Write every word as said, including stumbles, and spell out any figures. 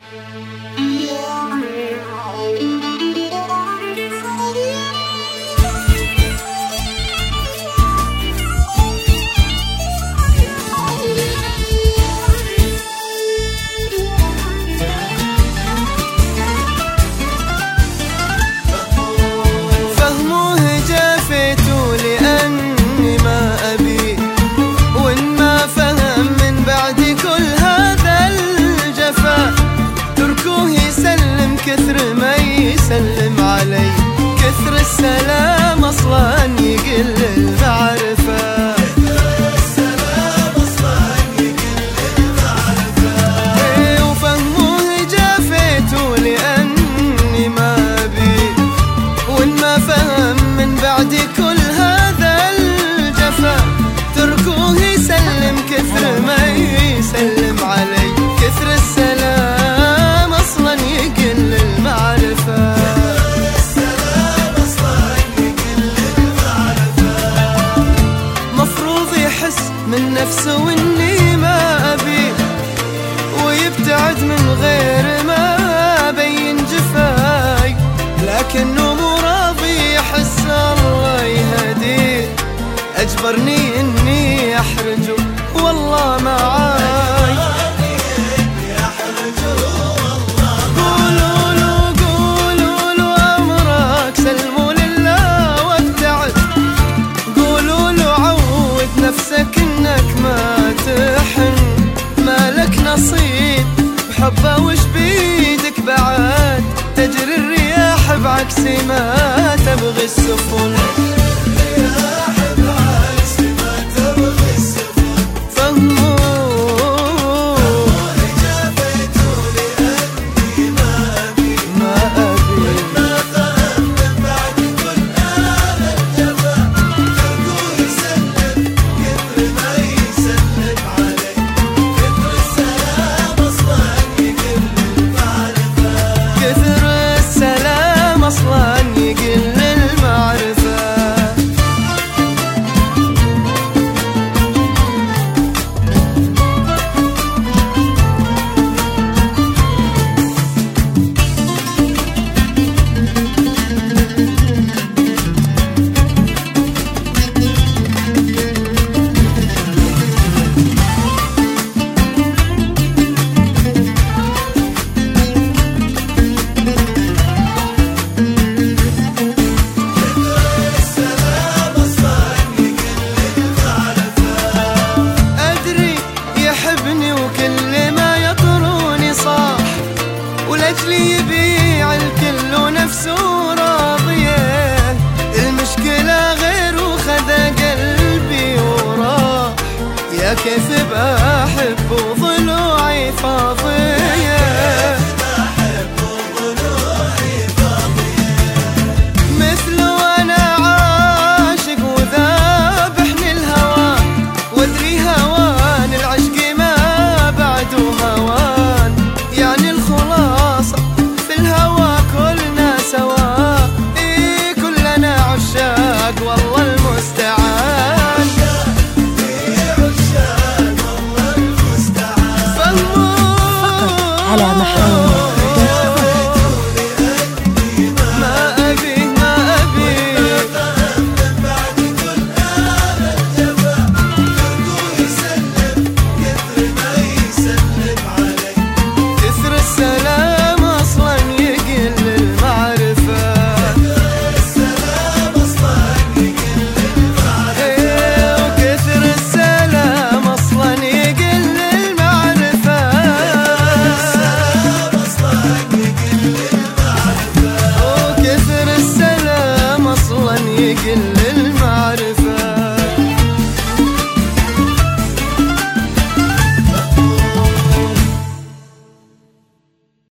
كثر ما يسلم علي كثر السلام أصلا يقل المعرفة. كثر السلام أصلا يقل المعرفة. إيه وفهموه جافيته لأني ما أبي، وإن ما فهم من بعد كل هذا الجفا تركوه يسلم كثر ما يسلم علي كثر السلام أصلا يقل المعرفة. السلام أصلا يقل المعرفة. مفروض يحس من نفسه وإني ما أبي، ويبتعد من غير ما بين جفاي، لكنه مو راضي يحس الله يهديه، أجبرني إني أحرجه والله معاي. نصيب بحبه وش بيدك بعد، تجري الرياح بعكس ما تبغي السفن. الرياح بعكس ما تبغي السفن. فهموه جافيته لأني ما أبي ما أبي، وما فهم من بعد كل هذا الجفا تركوه يسلم كثر ما يسلم علي. أصلاً يقل المعرفة. وكل ما يطروني صاح، ولأجلي يبيع الكل ونفسه راضية. المشكلة غير وخذ قلبي وراح، يا كيف بأحب وضلوعي فاضية. مثله أنا عاشق وذابحني الهوى، وادري هوان العشق هوان، يعني الخلاصة في الهوى كلنا سوا. إيه كلنا عشاق والله المستعان. إيه عشاق والله المستعان. فهموه على محروم.